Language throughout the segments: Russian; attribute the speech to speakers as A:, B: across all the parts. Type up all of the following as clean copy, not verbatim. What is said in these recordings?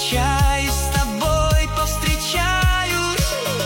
A: повстречаюсь с тобой, повстречаюсь.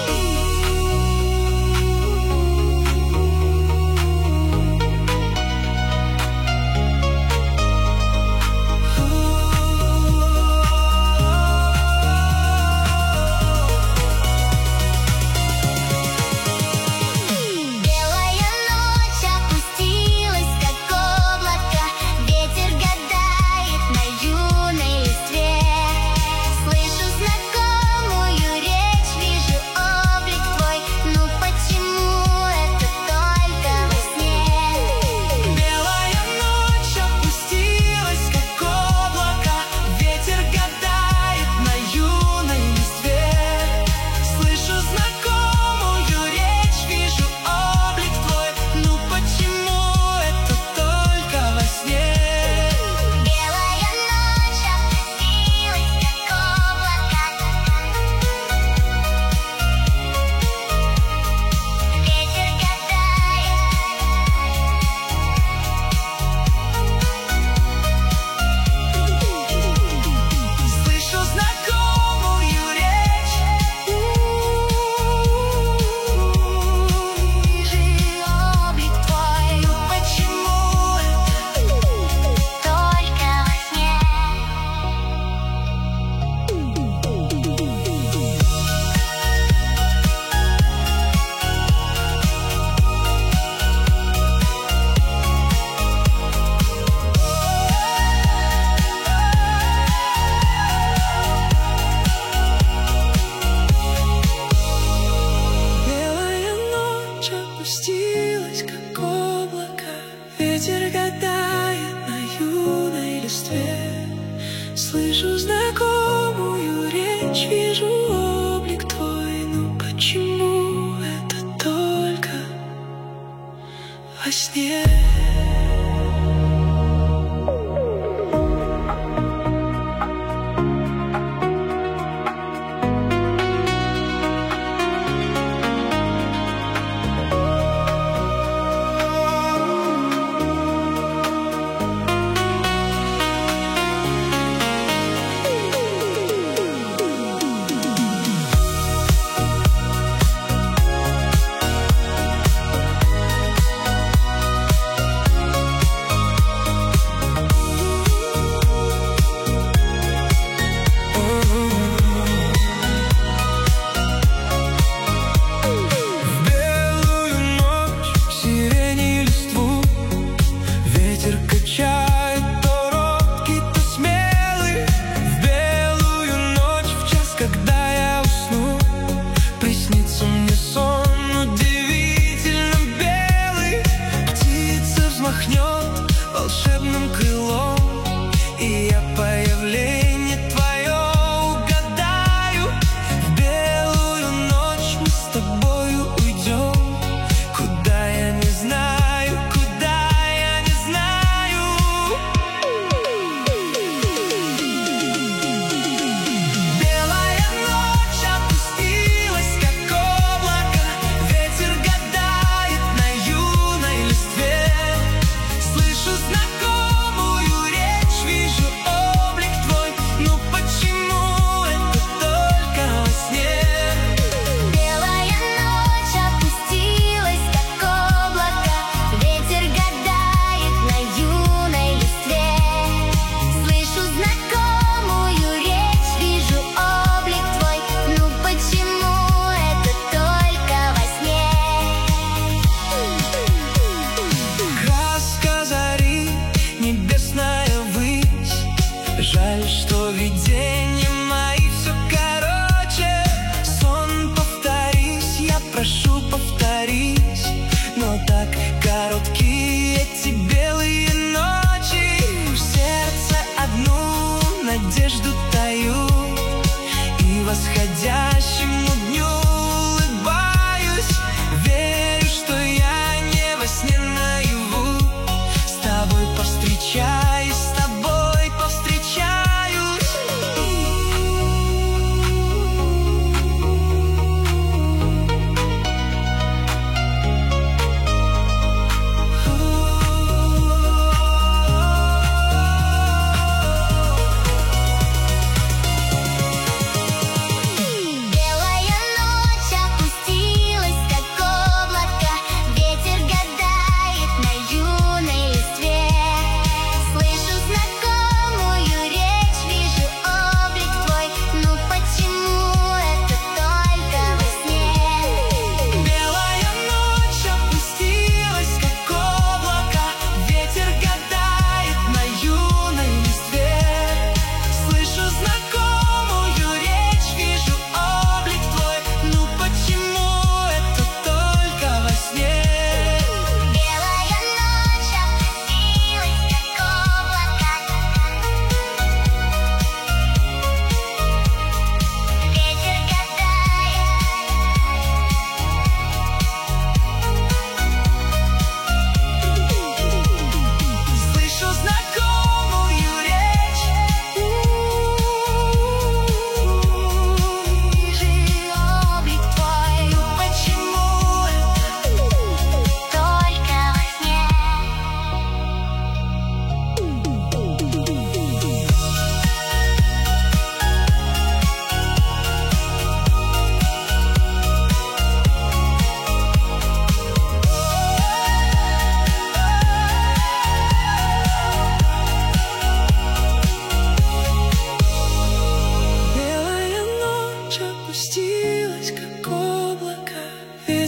A: Слышу знакомую речь, вижу облик твой. Ну почему это только во сне? Волшебным крылом, и я появление твое угадаю. В белую ночь мы с тобою уйдем, куда я не знаю, куда я не знаю. Белая ночь опустилась, как облако, ветер гадает на юной листве. Слышу знакомую речь, вижу облик твой. Ну почему это только во сне?
B: Белая ночь опустилась, как облако, ветер гадает на юной листве. Слышу знакомую речь, вижу облик твой. Ну почему это только во сне?
A: Краска зари, небесная высь. Жаль, что видения мои все короче. Сон, повторись, я прошу, повторись. Но так короткие эти белые ночи. В сердце одну надежду таю, и восходящему дню улыбаюсь. Верю, что я не во сне наяву. С тобой повстречаюсь, с тобой повстречаюсь.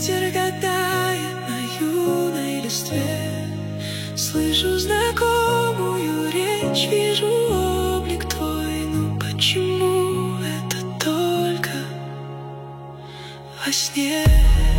A: Ветер гадает на юной листве. Слышу знакомую речь, вижу облик твой. Ну почему это только во сне?